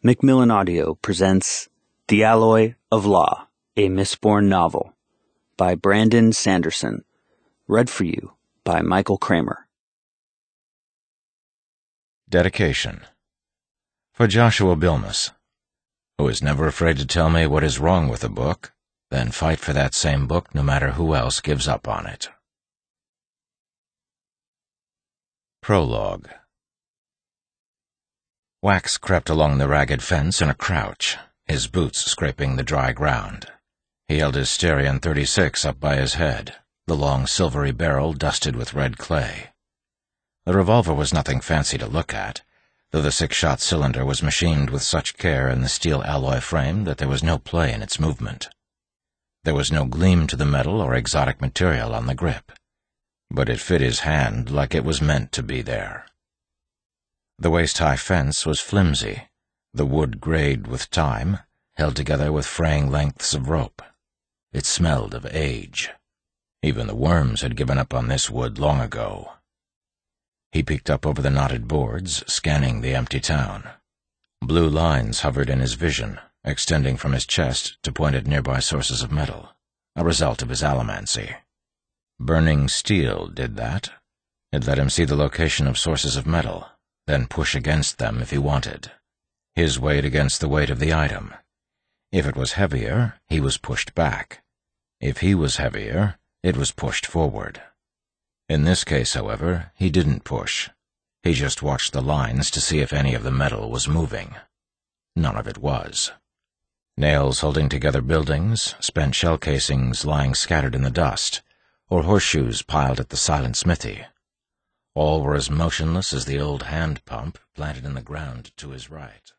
Macmillan Audio presents The Alloy of Law, a Mistborn novel, by Brandon Sanderson, read for you by Michael Kramer. Dedication. For Joshua Bilmus, who is never afraid to tell me what is wrong with a book, then fight for that same book no matter who else gives up on it. Prologue. Wax crept along the ragged fence in a crouch, his boots scraping the dry ground. He held his Styrian 36 up by his head, the long silvery barrel dusted with red clay. The revolver was nothing fancy to look at, though the 6-shot cylinder was machined with such care in the steel alloy frame that there was no play in its movement. There was no gleam to the metal or exotic material on the grip, but it fit his hand like it was meant to be there. The waist-high fence was flimsy, the wood grayed with time, held together with fraying lengths of rope. It smelled of age. Even the worms had given up on this wood long ago. He peeked up over the knotted boards, scanning the empty town. Blue lines hovered in his vision, extending from his chest to point at nearby sources of metal, a result of his allomancy. Burning steel did that. It let him see the location of sources of metal, then push against them if he wanted. His weight against the weight of the item. If it was heavier, he was pushed back. If he was heavier, it was pushed forward. In this case, however, he didn't push. He just watched the lines to see if any of the metal was moving. None of it was. Nails holding together buildings, spent shell casings lying scattered in the dust, or horseshoes piled at the silent smithy. All were as motionless as the old hand pump planted in the ground to his right.